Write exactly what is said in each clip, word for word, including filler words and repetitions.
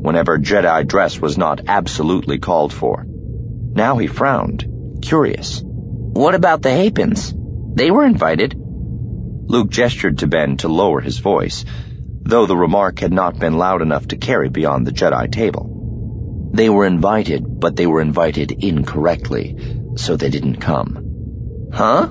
whenever Jedi dress was not absolutely called for. Now he frowned, curious. What about the Hapens? They were invited. Luke gestured to Ben to lower his voice, though the remark had not been loud enough to carry beyond the Jedi table. They were invited, but they were invited incorrectly, so they didn't come. Huh?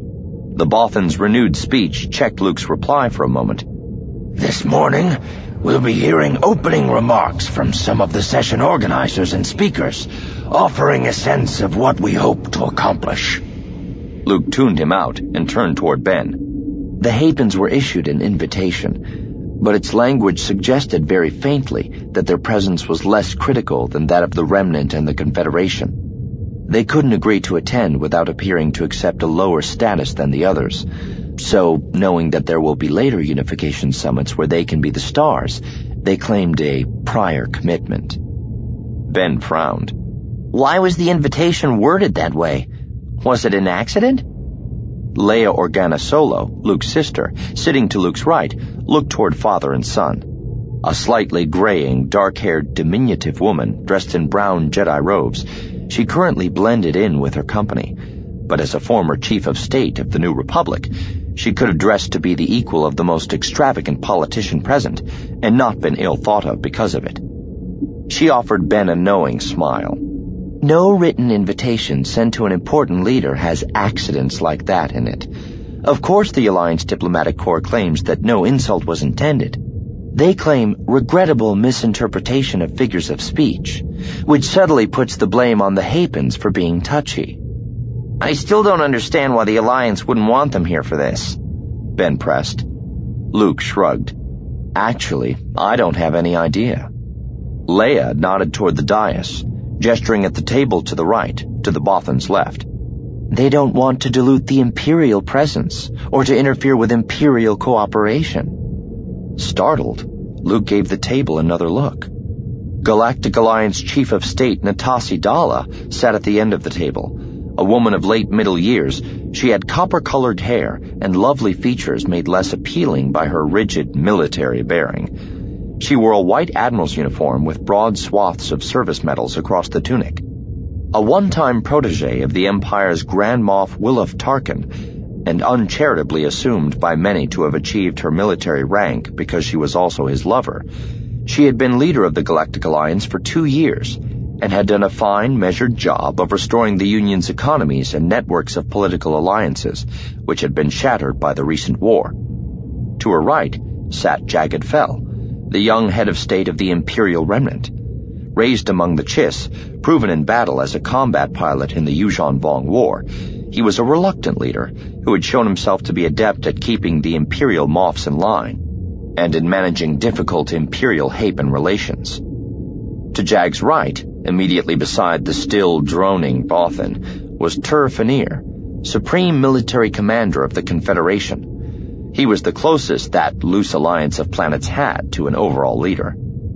The Bothan's renewed speech checked Luke's reply for a moment. This morning, we'll be hearing opening remarks from some of the session organizers and speakers, offering a sense of what we hope to accomplish. Luke tuned him out and turned toward Ben. The Hapens were issued an invitation, but its language suggested very faintly that their presence was less critical than that of the Remnant and the Confederation. They couldn't agree to attend without appearing to accept a lower status than the others, so, knowing that there will be later unification summits where they can be the stars, they claimed a prior commitment. Ben frowned. Why was the invitation worded that way? Was it an accident? Leia Organa Solo, Luke's sister, sitting to Luke's right, looked toward father and son. A slightly graying, dark-haired, diminutive woman dressed in brown Jedi robes, she currently blended in with her company, but as a former chief of state of the New Republic, she could have dressed to be the equal of the most extravagant politician present, and not been ill thought of because of it. She offered Ben a knowing smile. No written invitation sent to an important leader has accidents like that in it. Of course the Alliance Diplomatic Corps claims that no insult was intended. They claim regrettable misinterpretation of figures of speech, which subtly puts the blame on the Hapens for being touchy. I still don't understand why the Alliance wouldn't want them here for this, Ben pressed. Luke shrugged. Actually, I don't have any idea. Leia nodded toward the dais, gesturing at the table to the right, to the Bothan's left. They don't want to dilute the Imperial presence, or to interfere with Imperial cooperation. Startled, Luke gave the table another look. Galactic Alliance Chief of State Natasi Dalla sat at the end of the table. A woman of late middle years, she had copper-colored hair and lovely features made less appealing by her rigid military bearing. She wore a white admiral's uniform with broad swaths of service medals across the tunic. A one-time protege of the Empire's Grand Moff Wilhuff Tarkin, and uncharitably assumed by many to have achieved her military rank because she was also his lover, she had been leader of the Galactic Alliance for two years and had done a fine, measured job of restoring the Union's economies and networks of political alliances, which had been shattered by the recent war. To her right sat Jagged Fell, the young head of state of the Imperial Remnant. Raised among the Chiss, proven in battle as a combat pilot in the Yuuzhan Vong War, he was a reluctant leader who had shown himself to be adept at keeping the Imperial Moffs in line, and in managing difficult Imperial-Hapen relations. To Jag's right, immediately beside the still droning Bothan, was Tur Fanir, Supreme Military Commander of the Confederation. He was the closest that loose alliance of planets had to an overall leader.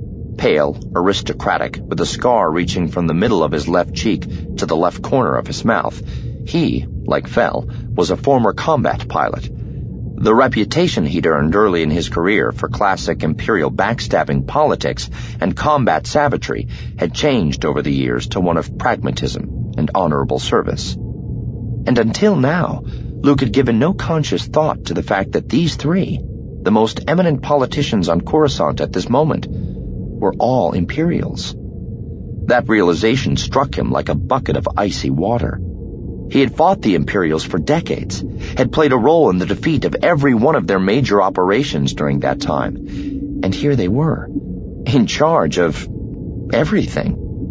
Pale, aristocratic, with a scar reaching from the middle of his left cheek to the left corner of his mouth, he, like Fell, was a former combat pilot. The reputation he'd earned early in his career for classic Imperial backstabbing politics and combat savagery had changed over the years to one of pragmatism and honorable service. And until now, Luke had given no conscious thought to the fact that these three, the most eminent politicians on Coruscant at this moment, were all Imperials. That realization struck him like a bucket of icy water. He had fought the Imperials for decades, had played a role in the defeat of every one of their major operations during that time, and here they were, in charge of everything.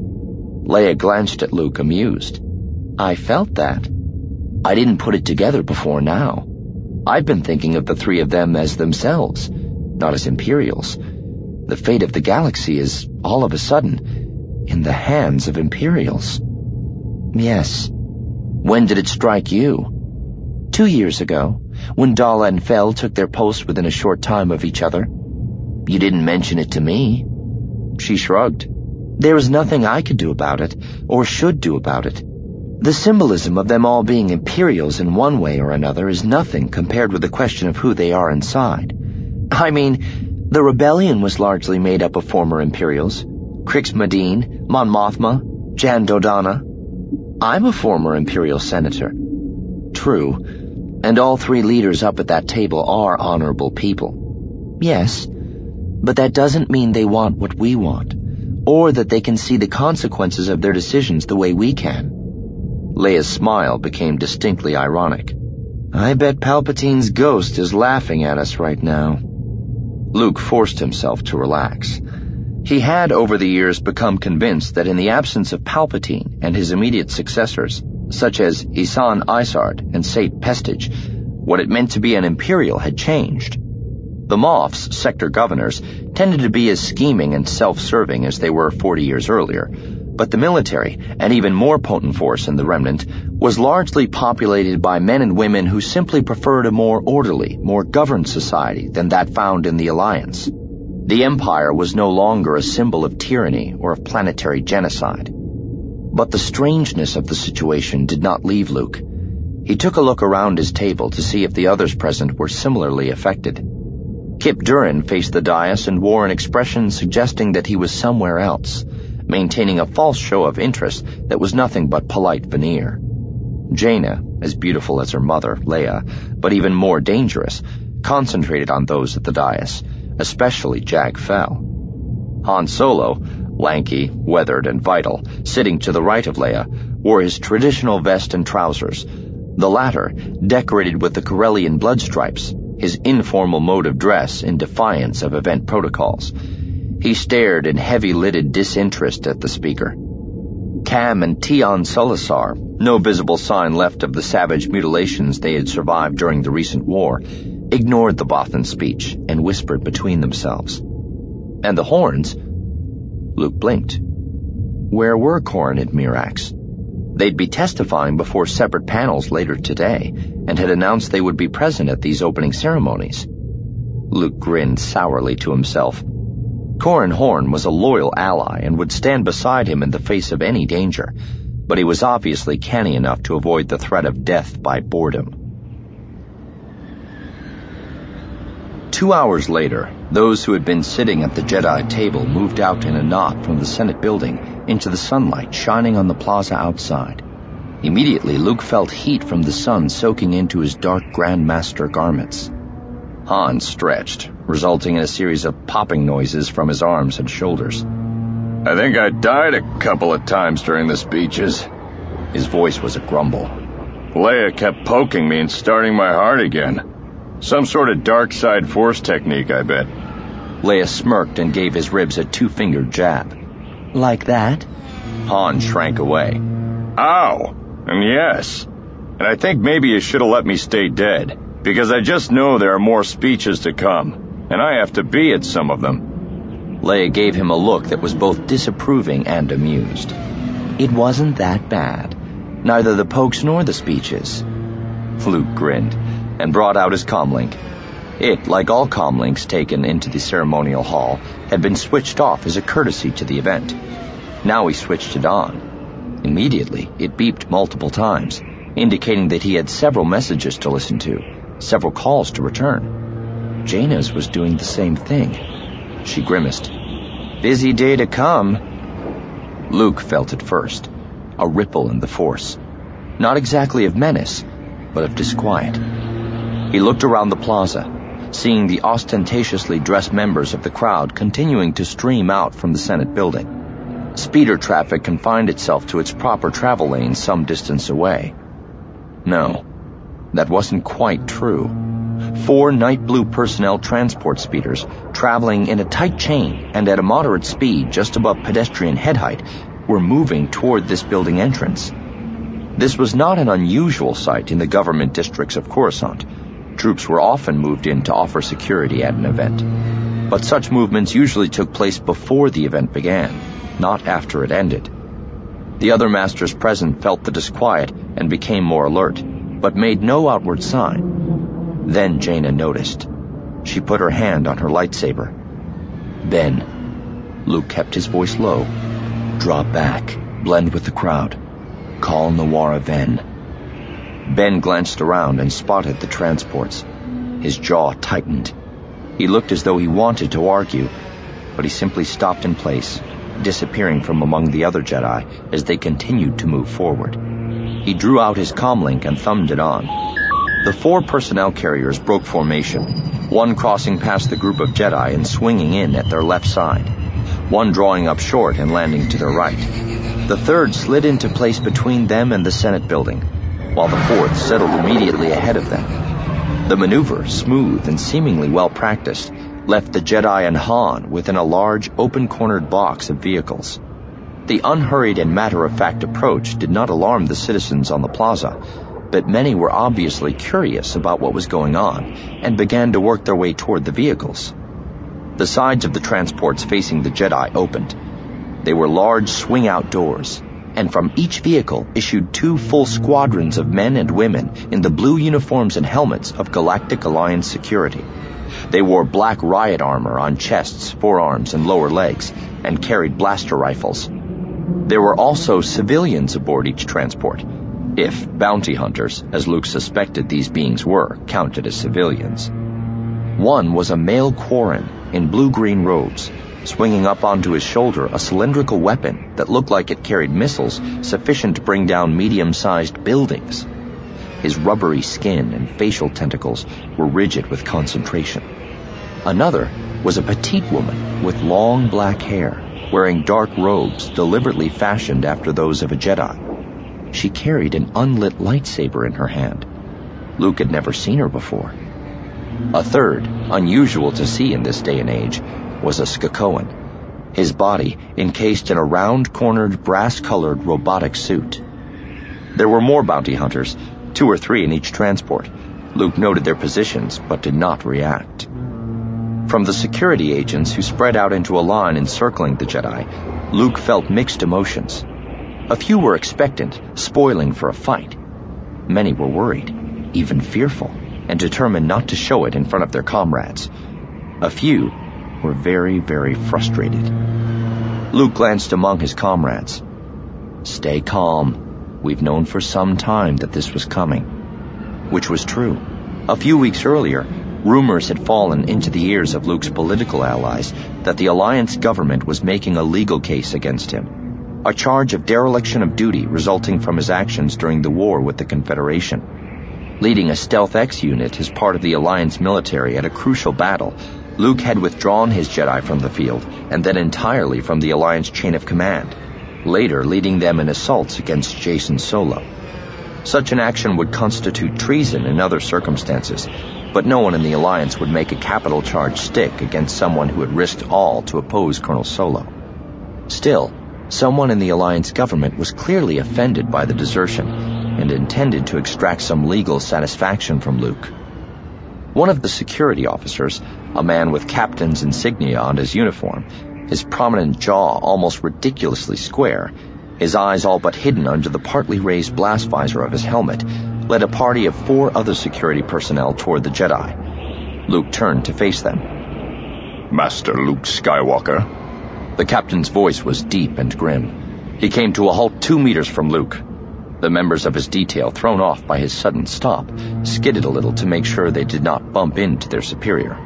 Leia glanced at Luke, amused. I felt that. I didn't put it together before now. I've been thinking of the three of them as themselves, not as Imperials. The fate of the galaxy is, all of a sudden, in the hands of Imperials. Yes. When did it strike you? Two years ago, when Dalla and Fell took their posts within a short time of each other. You didn't mention it to me. She shrugged. There was nothing I could do about it, or should do about it. The symbolism of them all being Imperials in one way or another is nothing compared with the question of who they are inside. I mean, the rebellion was largely made up of former Imperials, Crix Madine, Mon Mothma, Jan Dodonna. I'm a former Imperial Senator. True, and all three leaders up at that table are honorable people. Yes, but that doesn't mean they want what we want, or that they can see the consequences of their decisions the way we can. Leia's smile became distinctly ironic. I bet Palpatine's ghost is laughing at us right now. Luke forced himself to relax. He had, over the years, become convinced that in the absence of Palpatine and his immediate successors, such as Isan Isard and Sate Pestage, what it meant to be an Imperial had changed. The Moff's sector governors tended to be as scheming and self-serving as they were forty years earlier, but the military, an even more potent force in the Remnant, was largely populated by men and women who simply preferred a more orderly, more governed society than that found in the Alliance. The Empire was no longer a symbol of tyranny or of planetary genocide. But the strangeness of the situation did not leave Luke. He took a look around his table to see if the others present were similarly affected. Kip Durin faced the dais and wore an expression suggesting that he was somewhere else, maintaining a false show of interest that was nothing but polite veneer. Jaina, as beautiful as her mother, Leia, but even more dangerous, concentrated on those at the dais, especially Jag Fell. Han Solo, lanky, weathered, and vital, sitting to the right of Leia, wore his traditional vest and trousers, the latter decorated with the Corellian blood stripes, his informal mode of dress in defiance of event protocols. He stared in heavy-lidded disinterest at the speaker. Cam and Tion Sulisar, no visible sign left of the savage mutilations they had survived during the recent war, ignored the Bothan speech and whispered between themselves. And the Horns? Luke blinked. Where were Corran and Mirax? They'd be testifying before separate panels later today, and had announced they would be present at these opening ceremonies. Luke grinned sourly to himself. Corran Horn was a loyal ally and would stand beside him in the face of any danger, but he was obviously canny enough to avoid the threat of death by boredom. Two hours later, those who had been sitting at the Jedi table moved out in a knot from the Senate building into the sunlight shining on the plaza outside. Immediately, Luke felt heat from the sun soaking into his dark Grand Master garments. Han stretched, resulting in a series of popping noises from his arms and shoulders. I think I died a couple of times during the speeches. His voice was a grumble. Leia kept poking me and starting my heart again. Some sort of dark side force technique, I bet. Leia smirked and gave his ribs a two-fingered jab. Like that? Han shrank away. Ow! And yes. And I think maybe you should have let me stay dead, because I just know there are more speeches to come, and I have to be at some of them. Leia gave him a look that was both disapproving and amused. It wasn't that bad. Neither the pokes nor the speeches. Luke grinned and brought out his comlink. It, like all comlinks taken into the ceremonial hall, had been switched off as a courtesy to the event. Now he switched it on. Immediately, it beeped multiple times, indicating that he had several messages to listen to, several calls to return. Jaina's was doing the same thing. She grimaced. Busy day to come. Luke felt it first, a ripple in the force. Not exactly of menace, but of disquiet. He looked around the plaza, seeing the ostentatiously dressed members of the crowd continuing to stream out from the Senate building. Speeder traffic confined itself to its proper travel lane some distance away. No, that wasn't quite true. Four night blue personnel transport speeders, traveling in a tight chain and at a moderate speed just above pedestrian head height, were moving toward this building entrance. This was not an unusual sight in the government districts of Coruscant. Troops were often moved in to offer security at an event. But such movements usually took place before the event began, not after it ended. The other masters present felt the disquiet and became more alert, but made no outward sign. Then Jaina noticed. She put her hand on her lightsaber. Ben. Luke kept his voice low. Draw back. Blend with the crowd. Call Nawara Ven. Ben glanced around and spotted the transports. His jaw tightened. He looked as though he wanted to argue, but he simply stopped in place, disappearing from among the other Jedi as they continued to move forward. He drew out his comlink and thumbed it on. The four personnel carriers broke formation, one crossing past the group of Jedi and swinging in at their left side, one drawing up short and landing to their right. The third slid into place between them and the Senate building, while the fourth settled immediately ahead of them. The maneuver, smooth and seemingly well-practiced, left the Jedi and Han within a large, open-cornered box of vehicles. The unhurried and matter-of-fact approach did not alarm the citizens on the plaza, but many were obviously curious about what was going on and began to work their way toward the vehicles. The sides of the transports facing the Jedi opened. They were large swing-out doors, and from each vehicle issued two full squadrons of men and women in the blue uniforms and helmets of Galactic Alliance security. They wore black riot armor on chests, forearms, and lower legs, and carried blaster rifles. There were also civilians aboard each transport, if bounty hunters, as Luke suspected these beings were, counted as civilians. One was a male Quarren in blue-green robes, swinging up onto his shoulder a cylindrical weapon that looked like it carried missiles sufficient to bring down medium-sized buildings. His rubbery skin and facial tentacles were rigid with concentration. Another was a petite woman with long black hair, wearing dark robes deliberately fashioned after those of a Jedi. She carried an unlit lightsaber in her hand. Luke had never seen her before. A third, unusual to see in this day and age, was a Skakoan, his body encased in a round-cornered, brass-colored robotic suit. There were more bounty hunters, two or three in each transport. Luke noted their positions, but did not react. From the security agents who spread out into a line encircling the Jedi, Luke felt mixed emotions. A few were expectant, spoiling for a fight. Many were worried, even fearful, and determined not to show it in front of their comrades. A few were very, very frustrated. Luke glanced among his comrades. "Stay calm. We've known for some time that this was coming." Which was true. A few weeks earlier, rumors had fallen into the ears of Luke's political allies that the Alliance government was making a legal case against him, a charge of dereliction of duty resulting from his actions during the war with the Confederation. Leading a Stealth X unit as part of the Alliance military at a crucial battle, Luke had withdrawn his Jedi from the field and then entirely from the Alliance chain of command, later leading them in assaults against Jacen Solo. Such an action would constitute treason in other circumstances, but no one in the Alliance would make a capital charge stick against someone who had risked all to oppose Colonel Solo. Still, someone in the Alliance government was clearly offended by the desertion and intended to extract some legal satisfaction from Luke. One of the security officers, a man with captain's insignia on his uniform, his prominent jaw almost ridiculously square, his eyes all but hidden under the partly raised blast visor of his helmet, led a party of four other security personnel toward the Jedi. Luke turned to face them. "Master Luke Skywalker." The captain's voice was deep and grim. He came to a halt two meters from Luke. The members of his detail, thrown off by his sudden stop, skidded a little to make sure they did not bump into their superior.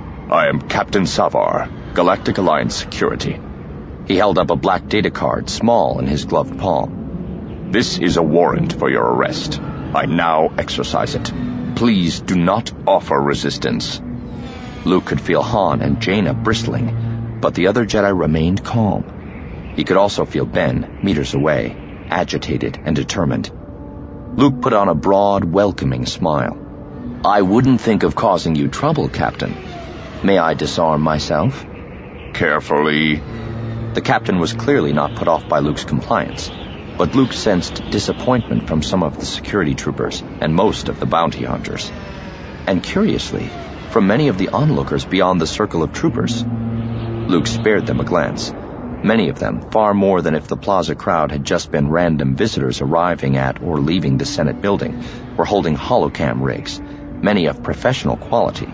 "I am Captain Savar, Galactic Alliance Security." He held up a black data card, small in his gloved palm. "This is a warrant for your arrest. I now exercise it. Please do not offer resistance." Luke could feel Han and Jaina bristling, but the other Jedi remained calm. He could also feel Ben, meters away, agitated and determined. Luke put on a broad, welcoming smile. "I wouldn't think of causing you trouble, Captain. May I disarm myself?" "Carefully." The captain was clearly not put off by Luke's compliance, but Luke sensed disappointment from some of the security troopers and most of the bounty hunters. And curiously, from many of the onlookers beyond the circle of troopers. Luke spared them a glance. Many of them, far more than if the plaza crowd had just been random visitors arriving at or leaving the Senate building, were holding holocam rigs, many of professional quality.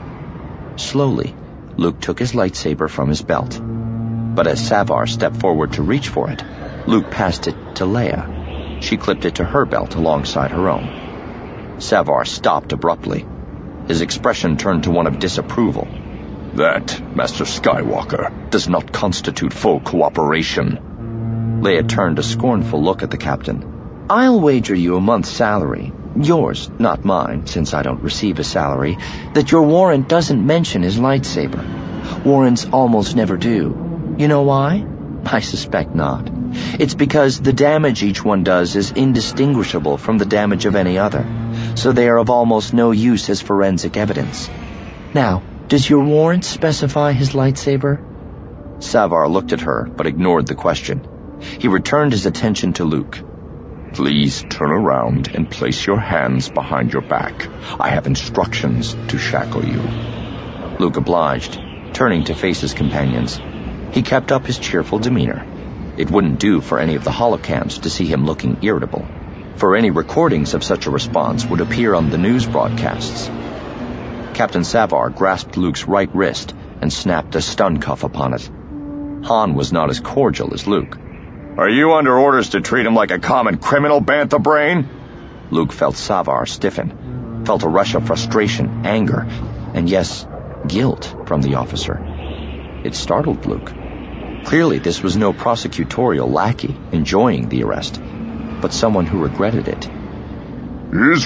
Slowly, Luke took his lightsaber from his belt. But as Savar stepped forward to reach for it, Luke passed it to Leia. She clipped it to her belt alongside her own. Savar stopped abruptly. His expression turned to one of disapproval. That, Master Skywalker, does not constitute full cooperation. Leia turned a scornful look at the captain. I'll wager you a month's salary, yours, not mine, since I don't receive a salary, that your warrant doesn't mention his lightsaber. Warrants almost never do. You know why? I suspect not. It's because the damage each one does is indistinguishable from the damage of any other, so they are of almost no use as forensic evidence. Now, does your warrant specify his lightsaber? Savar looked at her, but ignored the question. He returned his attention to Luke. Please turn around and place your hands behind your back. I have instructions to shackle you. Luke obliged, turning to face his companions. He kept up his cheerful demeanor. It wouldn't do for any of the holocams to see him looking irritable, for any recordings of such a response would appear on the news broadcasts. Captain Savar grasped Luke's right wrist and snapped a stun cuff upon it. Han was not as cordial as Luke. Are you under orders to treat him like a common criminal, Bantha Brain? Luke felt Savar stiffen, felt a rush of frustration, anger, and yes, guilt from the officer. It startled Luke. Clearly, this was no prosecutorial lackey enjoying the arrest, but someone who regretted it. He's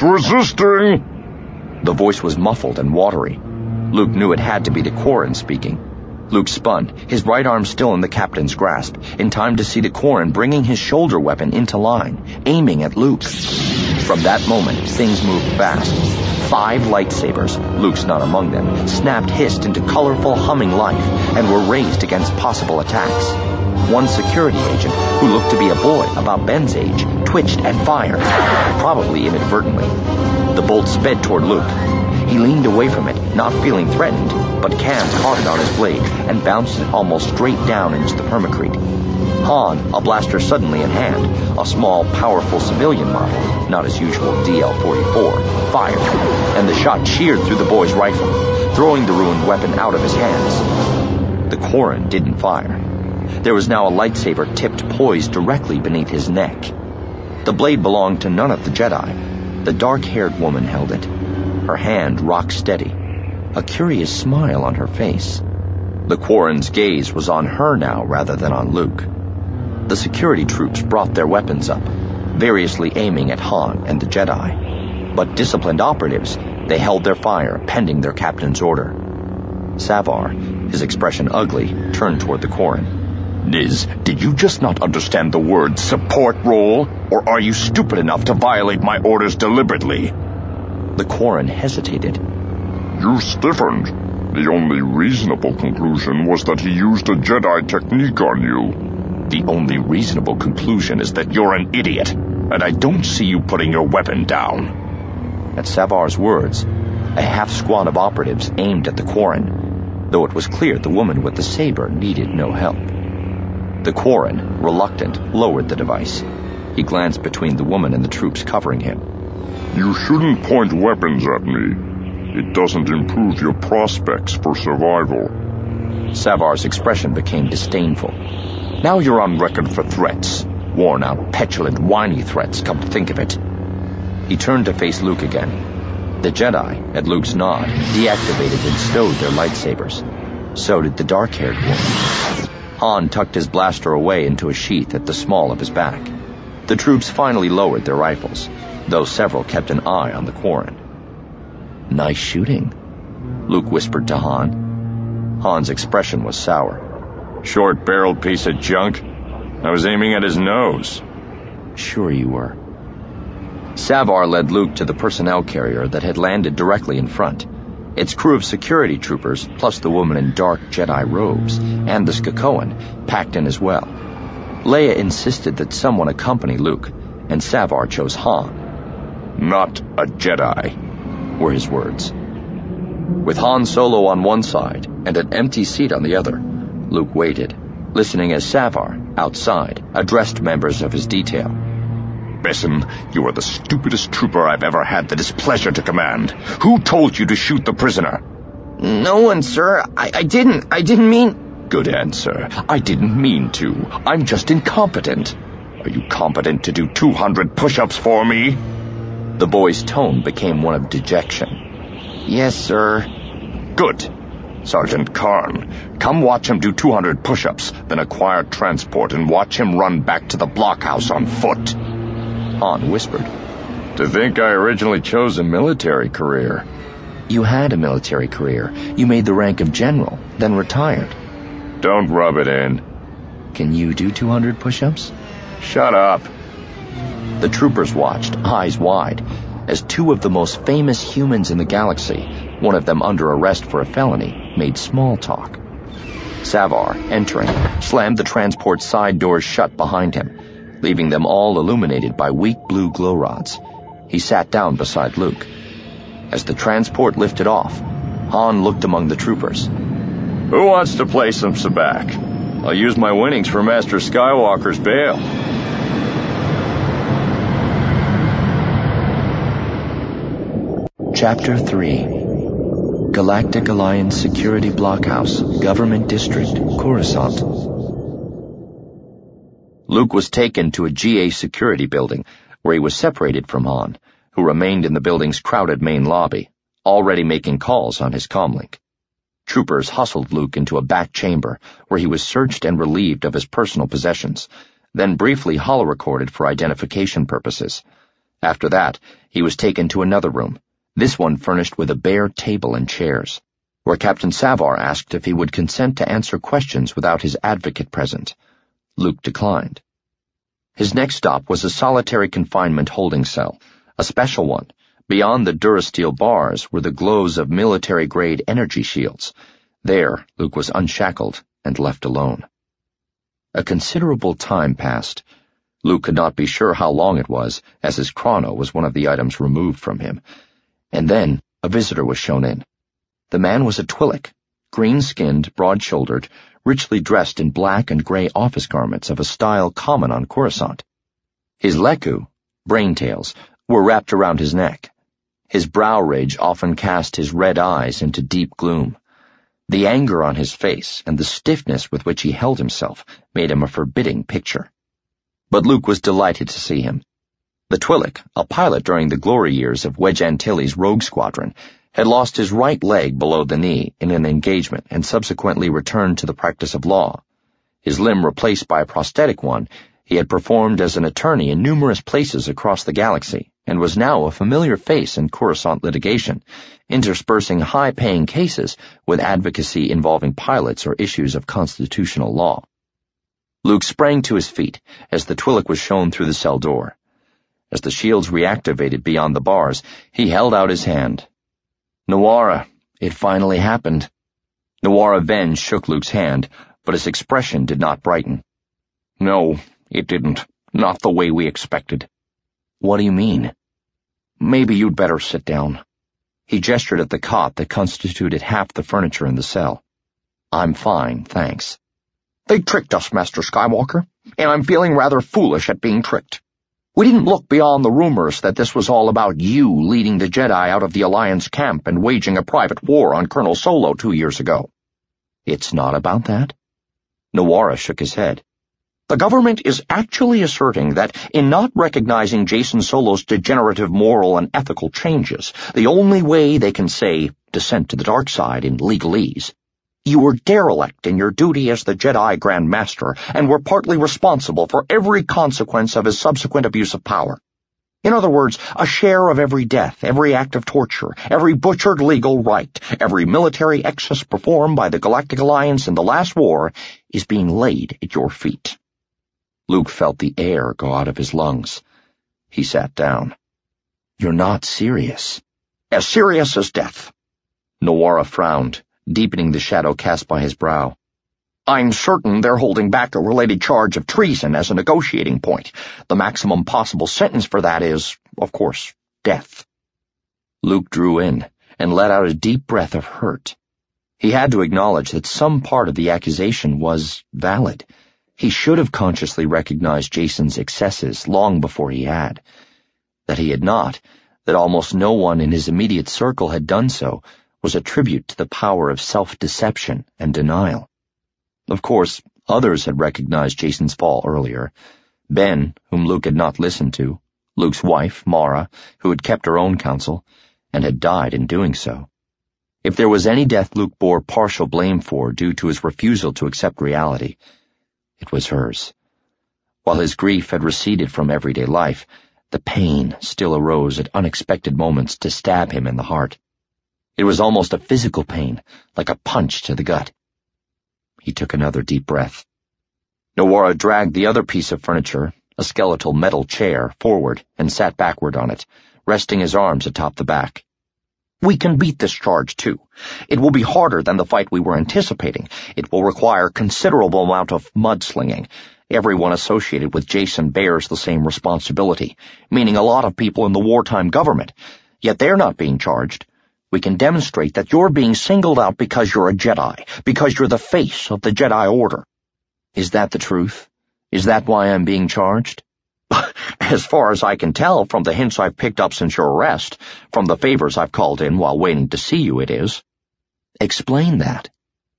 resisting! The voice was muffled and watery. Luke knew it had to be the Quarren speaking. Luke spun, his right arm still in the captain's grasp, in time to see the Quarren bringing his shoulder weapon into line, aiming at Luke. From that moment, things moved fast. Five lightsabers, Luke's not among them, snapped hissed into colorful humming life and were raised against possible attacks. One security agent, who looked to be a boy about Ben's age, twitched and fired, probably inadvertently. The bolt sped toward Luke. He leaned away from it, not feeling threatened, but Cam caught it on his blade and bounced it almost straight down into the permacrete. Han, a blaster suddenly in hand, a small, powerful civilian model, not his usual D L forty-four, fired, and the shot sheared through the boy's rifle, throwing the ruined weapon out of his hands. The Quarren didn't fire. There was now a lightsaber tipped poised directly beneath his neck. The blade belonged to none of the Jedi. The dark-haired woman held it, her hand rock steady, a curious smile on her face. The Quarren's gaze was on her now rather than on Luke. The security troops brought their weapons up, variously aiming at Han and the Jedi. But disciplined operatives, they held their fire pending their captain's order. Savar, his expression ugly, turned toward the Quarren. Niz, did you just not understand the word support role? Or are you stupid enough to violate my orders deliberately? The Quarren hesitated. You stiffened. The only reasonable conclusion was that he used a Jedi technique on you. The only reasonable conclusion is that you're an idiot, and I don't see you putting your weapon down. At Savar's words, a half squad of operatives aimed at the Quarren, though it was clear the woman with the saber needed no help. The Quarren, reluctant, lowered the device. He glanced between the woman and the troops covering him. You shouldn't point weapons at me. It doesn't improve your prospects for survival. Savar's expression became disdainful. Now you're on record for threats. Worn-out, petulant, whiny threats, come to think of it. He turned to face Luke again. The Jedi, at Luke's nod, deactivated and stowed their lightsabers. So did the dark-haired woman. Han tucked his blaster away into a sheath at the small of his back. The troops finally lowered their rifles, though several kept an eye on the Quarren. Nice shooting, Luke whispered to Han. Han's expression was sour. Short-barreled piece of junk. I was aiming at his nose. Sure you were. Savar led Luke to the personnel carrier that had landed directly in front. Its crew of security troopers, plus the woman in dark Jedi robes, and the Skakoan, packed in as well. Leia insisted that someone accompany Luke, and Savar chose Han. Not a Jedi, were his words. With Han Solo on one side and an empty seat on the other, Luke waited, listening as Savar, outside, addressed members of his detail. Bessem, you are the stupidest trooper I've ever had the displeasure to command. Who told you to shoot the prisoner? No one, sir. I, I didn't. I didn't mean... Good answer. I didn't mean to. I'm just incompetent. Are you competent to do two hundred push-ups for me? The boy's tone became one of dejection. Yes, sir. Good. Sergeant Karn, come watch him do two hundred push-ups, then acquire transport and watch him run back to the blockhouse on foot. Han whispered. To think I originally chose a military career. You had a military career. You made the rank of general, then retired. Don't rub it in. Can you do two hundred push-ups? Shut up. The troopers watched, eyes wide, as two of the most famous humans in the galaxy, one of them under arrest for a felony, made small talk. Savar, entering, slammed the transport side doors shut behind him, leaving them all illuminated by weak blue glow rods. He sat down beside Luke. As the transport lifted off, Han looked among the troopers. Who wants to play some sabacc? I'll use my winnings for Master Skywalker's bail. Chapter three. Galactic Alliance Security Blockhouse, Government District, Coruscant. Luke was taken to a G A security building, where he was separated from Han, who remained in the building's crowded main lobby, already making calls on his comlink. Troopers hustled Luke into a back chamber, where he was searched and relieved of his personal possessions, then briefly holo-recorded for identification purposes. After that, he was taken to another room, this one furnished with a bare table and chairs, where Captain Savar asked if he would consent to answer questions without his advocate present. Luke declined. His next stop was a solitary confinement holding cell, a special one. Beyond the Durasteel bars were the glows of military-grade energy shields. There, Luke was unshackled and left alone. A considerable time passed. Luke could not be sure how long it was, as his chrono was one of the items removed from him. And then a visitor was shown in. The man was a Twi'lek, green-skinned, broad-shouldered, richly dressed in black and gray office garments of a style common on Coruscant. His leku, braintails, were wrapped around his neck. His brow ridge often cast his red eyes into deep gloom. The anger on his face and the stiffness with which he held himself made him a forbidding picture. But Luke was delighted to see him. The Twi'lek, a pilot during the glory years of Wedge Antilles' Rogue Squadron, had lost his right leg below the knee in an engagement and subsequently returned to the practice of law. His limb replaced by a prosthetic one, he had performed as an attorney in numerous places across the galaxy and was now a familiar face in Coruscant litigation, interspersing high-paying cases with advocacy involving pilots or issues of constitutional law. Luke sprang to his feet as the Twi'lek was shown through the cell door. As the shields reactivated beyond the bars, he held out his hand. Nawara, it finally happened. Nawara Ven shook Luke's hand, but his expression did not brighten. No, it didn't. Not the way we expected. What do you mean? Maybe you'd better sit down. He gestured at the cot that constituted half the furniture in the cell. I'm fine, thanks. They tricked us, Master Skywalker, and I'm feeling rather foolish at being tricked. We didn't look beyond the rumors that this was all about you leading the Jedi out of the Alliance camp and waging a private war on Colonel Solo two years ago. It's not about that? Nawara shook his head. The government is actually asserting that in not recognizing Jacen Solo's degenerative moral and ethical changes, the only way they can say descent to the dark side in legalese, you were derelict in your duty as the Jedi Grand Master and were partly responsible for every consequence of his subsequent abuse of power. In other words, a share of every death, every act of torture, every butchered legal right, every military excess performed by the Galactic Alliance in the last war is being laid at your feet. Luke felt the air go out of his lungs. He sat down. You're not serious. As serious as death. Nawara frowned, deepening the shadow cast by his brow. I'm certain they're holding back a related charge of treason as a negotiating point. The maximum possible sentence for that is, of course, death. Luke drew in and let out a deep breath of hurt. He had to acknowledge that some part of the accusation was valid. He should have consciously recognized Jacen's excesses long before he had. That he had not, that almost no one in his immediate circle had done so, was a tribute to the power of self-deception and denial. Of course, others had recognized Jacen's fall earlier. Ben, whom Luke had not listened to, Luke's wife, Mara, who had kept her own counsel, and had died in doing so. If there was any death Luke bore partial blame for due to his refusal to accept reality, it was hers. While his grief had receded from everyday life, the pain still arose at unexpected moments to stab him in the heart. It was almost a physical pain, like a punch to the gut. He took another deep breath. Nowara dragged the other piece of furniture, a skeletal metal chair, forward and sat backward on it, resting his arms atop the back. We can beat this charge, too. It will be harder than the fight we were anticipating. It will require considerable amount of mudslinging. Everyone associated with Jason bears the same responsibility, meaning a lot of people in the wartime government. Yet they're not being charged. We can demonstrate that you're being singled out because you're a Jedi, because you're the face of the Jedi Order. Is that the truth? Is that why I'm being charged? As far as I can tell from the hints I've picked up since your arrest, from the favors I've called in while waiting to see you, it is. Explain that.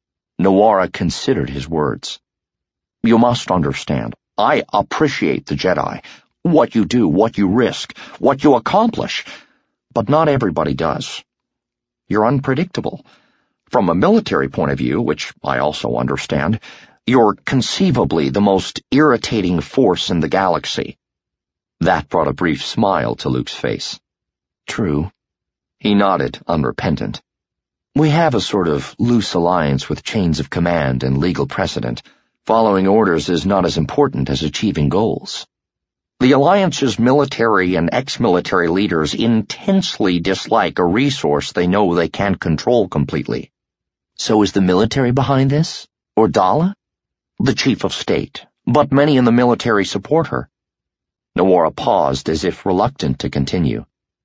Nowara considered his words. You must understand, I appreciate the Jedi, what you do, what you risk, what you accomplish, but not everybody does. You're unpredictable. From a military point of view, which I also understand, you're conceivably the most irritating force in the galaxy. That brought a brief smile to Luke's face. True. He nodded, unrepentant. We have a sort of loose alliance with chains of command and legal precedent. Following orders is not as important as achieving goals. The Alliance's military and ex-military leaders intensely dislike a resource they know they can't control completely. So is the military behind this? Or Dala? The chief of state, but many in the military support her. Nowara paused as if reluctant to continue.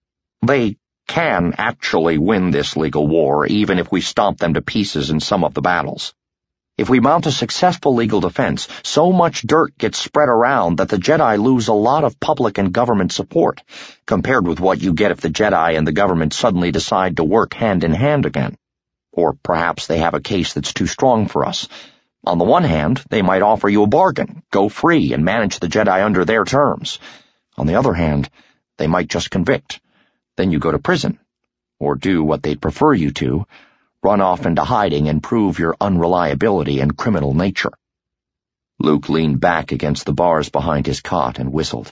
They can actually win this legal war, even if we stomp them to pieces in some of the battles. If we mount a successful legal defense, so much dirt gets spread around that the Jedi lose a lot of public and government support, compared with what you get if the Jedi and the government suddenly decide to work hand in hand again. Or perhaps they have a case that's too strong for us. On the one hand, they might offer you a bargain, go free, and manage the Jedi under their terms. On the other hand, they might just convict. Then you go to prison, or do what they'd prefer you to, run off into hiding and prove your unreliability and criminal nature. Luke leaned back against the bars behind his cot and whistled.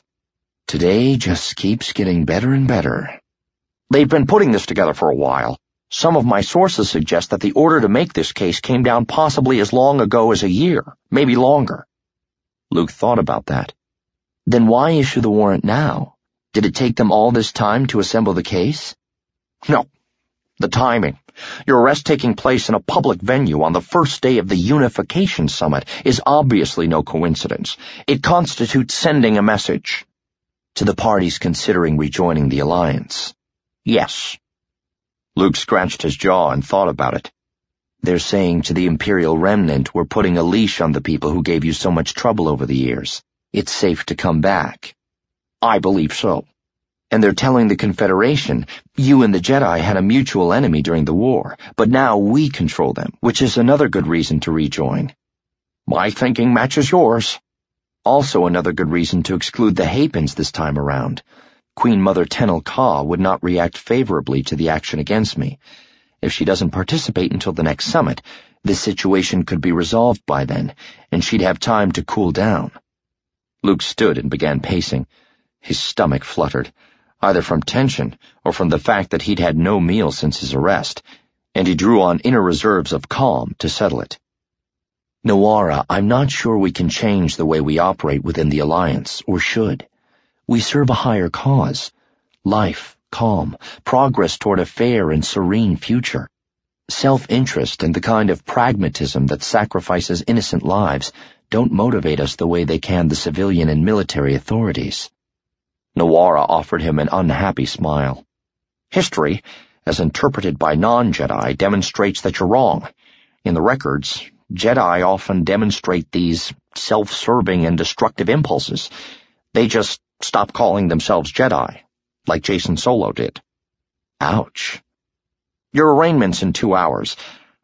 Today just keeps getting better and better. They've been putting this together for a while. Some of my sources suggest that the order to make this case came down possibly as long ago as a year, maybe longer. Luke thought about that. Then why issue the warrant now? Did it take them all this time to assemble the case? No. The timing. Your arrest taking place in a public venue on the first day of the Unification Summit is obviously no coincidence. It constitutes sending a message. To the parties considering rejoining the Alliance. Yes. Luke scratched his jaw and thought about it. They're saying to the Imperial Remnant, we're putting a leash on the people who gave you so much trouble over the years. It's safe to come back. I believe so. And they're telling the Confederation, you and the Jedi had a mutual enemy during the war, but now we control them, which is another good reason to rejoin. My thinking matches yours. Also another good reason to exclude the Hapans this time around. Queen Mother Tenel Ka would not react favorably to the action against me. If she doesn't participate until the next summit, this situation could be resolved by then, and she'd have time to cool down. Luke stood and began pacing. His stomach fluttered, either from tension or from the fact that he'd had no meal since his arrest, and he drew on inner reserves of calm to settle it. Nowara, I'm not sure we can change the way we operate within the Alliance, or should. We serve a higher cause. Life, calm, progress toward a fair and serene future. Self-interest and the kind of pragmatism that sacrifices innocent lives don't motivate us the way they can the civilian and military authorities. Nowara offered him an unhappy smile. History, as interpreted by non-Jedi, demonstrates that you're wrong. In the records, Jedi often demonstrate these self-serving and destructive impulses. They just stop calling themselves Jedi, like Jason Solo did. Ouch. Your arraignment's in two hours.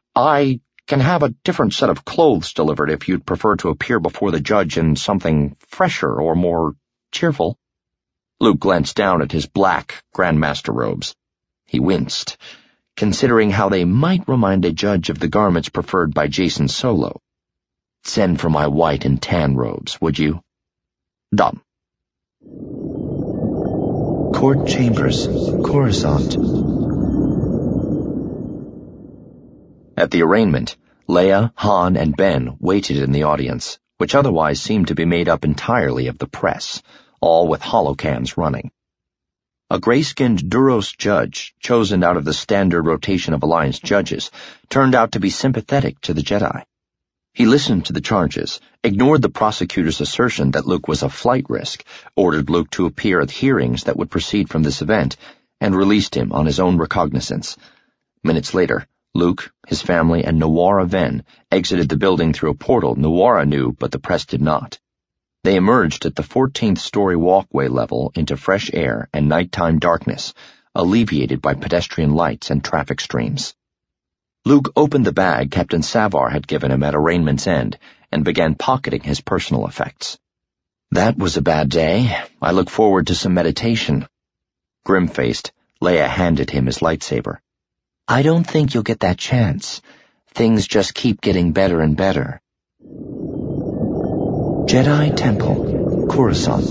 I can have a different set of clothes delivered if you'd prefer to appear before the judge in something fresher or more cheerful. Luke glanced down at his black Grandmaster robes. He winced. considering how they might remind a judge of the garments preferred by Jacen Solo. Send for my white and tan robes, would you? Done. Court Chambers, Coruscant. At the arraignment, Leia, Han, and Ben waited in the audience, which otherwise seemed to be made up entirely of the press, all with holocams running. A gray-skinned Duros judge, chosen out of the standard rotation of Alliance judges, turned out to be sympathetic to the Jedi. He listened to the charges, ignored the prosecutor's assertion that Luke was a flight risk, ordered Luke to appear at hearings that would proceed from this event, and released him on his own recognizance. Minutes later, Luke, his family, and Nawara Ven exited the building through a portal Nawara knew, but the press did not. They emerged at the fourteenth-story walkway level into fresh air and nighttime darkness, alleviated by pedestrian lights and traffic streams. Luke opened the bag Captain Savar had given him at arraignment's end and began pocketing his personal effects. That was a bad day. I look forward to some meditation. Grim-faced, Leia handed him his lightsaber. I don't think you'll get that chance. Things just keep getting better and better. Jedi Temple, Coruscant.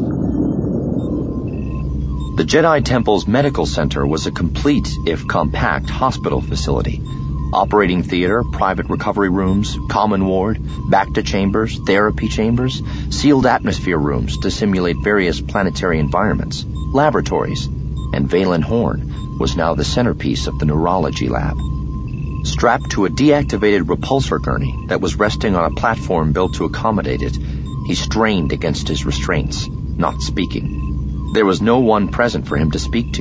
The Jedi Temple's medical center was a complete, if compact, hospital facility. Operating theater, private recovery rooms, common ward, back-to-chambers, therapy chambers, sealed atmosphere rooms to simulate various planetary environments, laboratories, and Vaylin Horn was now the centerpiece of the neurology lab. Strapped to a deactivated repulsor gurney that was resting on a platform built to accommodate it, he strained against his restraints, not speaking. There was no one present for him to speak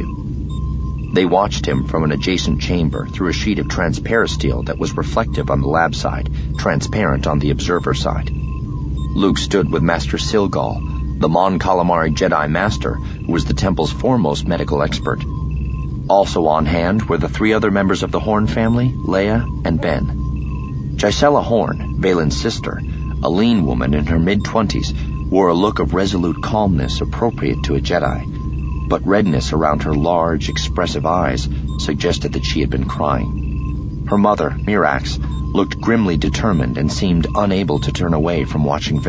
to. They watched him from an adjacent chamber through a sheet of transparasteel that was reflective on the lab side, transparent on the observer side. Luke stood with Master Silgal, the Mon Calamari Jedi Master, who was the temple's foremost medical expert. Also on hand were the three other members of the Horn family, Leia and Ben. Gisela Horn, Vaylin's sister, a lean woman in her mid-twenties, wore a look of resolute calmness appropriate to a Jedi, but redness around her large, expressive eyes suggested that she had been crying. Her mother, Mirax, looked grimly determined and seemed unable to turn away from watching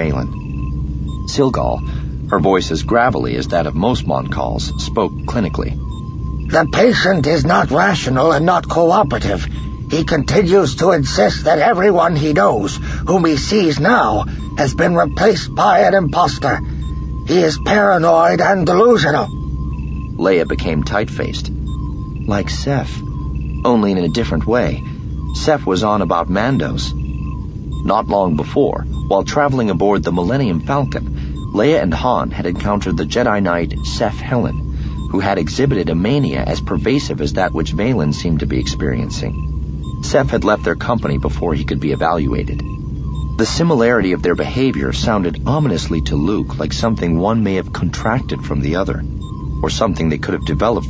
Vaylin. Silgal, her voice as gravelly as that of most Moncals, spoke clinically. The patient is not rational and not cooperative. He continues to insist that everyone he knows, whom he sees now, has been replaced by an imposter. He is paranoid and delusional. Leia became tight-faced. Like Seth, only in a different way. Seth was on about Mandos. Not long before, while traveling aboard the Millennium Falcon, Leia and Han had encountered the Jedi Knight Seth Helen, who had exhibited a mania as pervasive as that which Vaylin seemed to be experiencing. Seth had left their company before he could be evaluated. The similarity of their behavior sounded ominously to Luke like something one may have contracted from the other, or something they could have developed